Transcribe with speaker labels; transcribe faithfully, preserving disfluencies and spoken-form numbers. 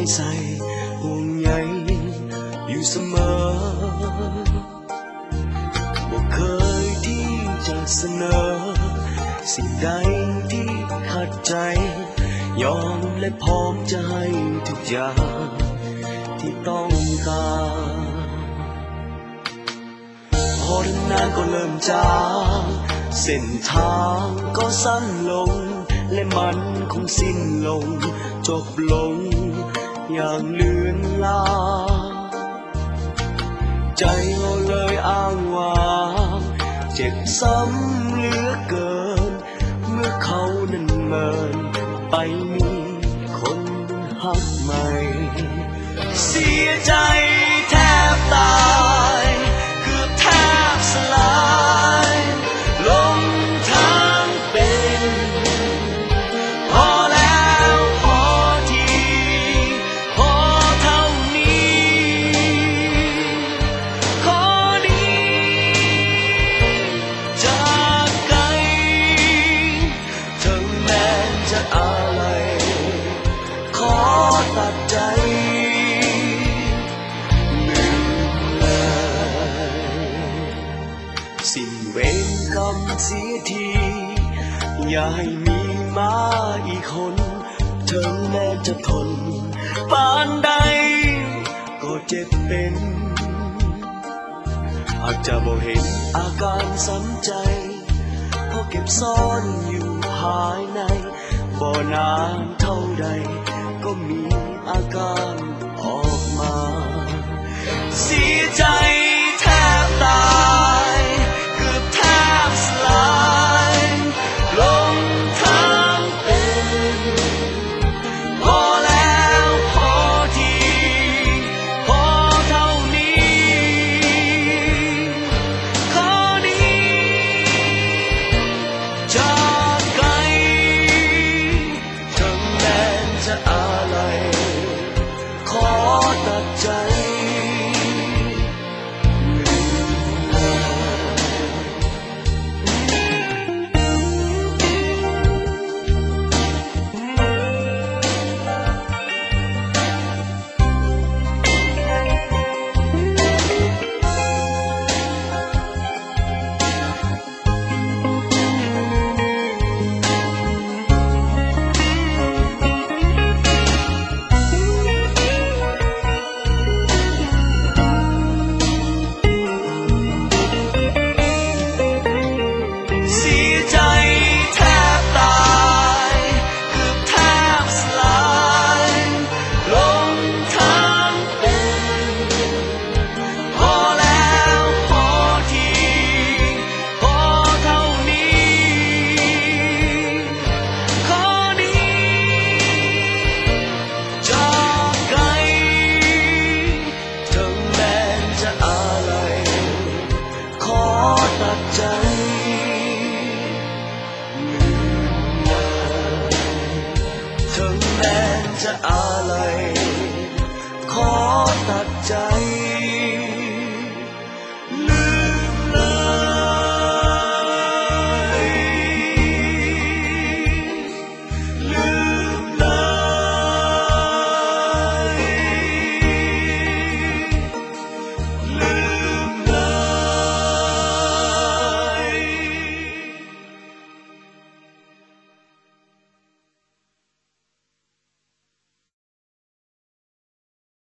Speaker 1: ใส่ห่วงใยอยู่เสมอบ่เคยที่จะเสนอสิ่งใดที่ขัดใจยอมและพร้อมจะให้ทุกอย่างที่ต้องการพอทำนานก็เริ่มจางเส้นทางก็สั้นลงและมันคงสิ้นลงจบลงอย่างเลือนลางใจเราเลยอ้างว้างเจ็บซ้ำเหลือเกินเมื่อเขานั้นเมินไปมีคนหักใหม่เสียใจแทบตายเกือบแทบสลายลงทางเป็นพอแล้วพอทีพอเท่านี้ขอนี้จากไกลถึงแม้จะอะไรขอตัดใจสิ้นเวรกรรมเสียทีอย่าให้มีมาอีกคนถึงแม้จะทนปานใดก็เจ็บเป็นหากจะบ่เห็นอาการสำใจเพราะเก็บซ่อนอยู่ภายในบ่นานเท่าใดก็มีอาการออกมาเสียใจแทบตายเกือบแทบสลายลงทางเป็นพอแล้วพอทีพอเท่านี้ขอนี้จากไกลถึงแม้จะอะไรขอตัดใจจะ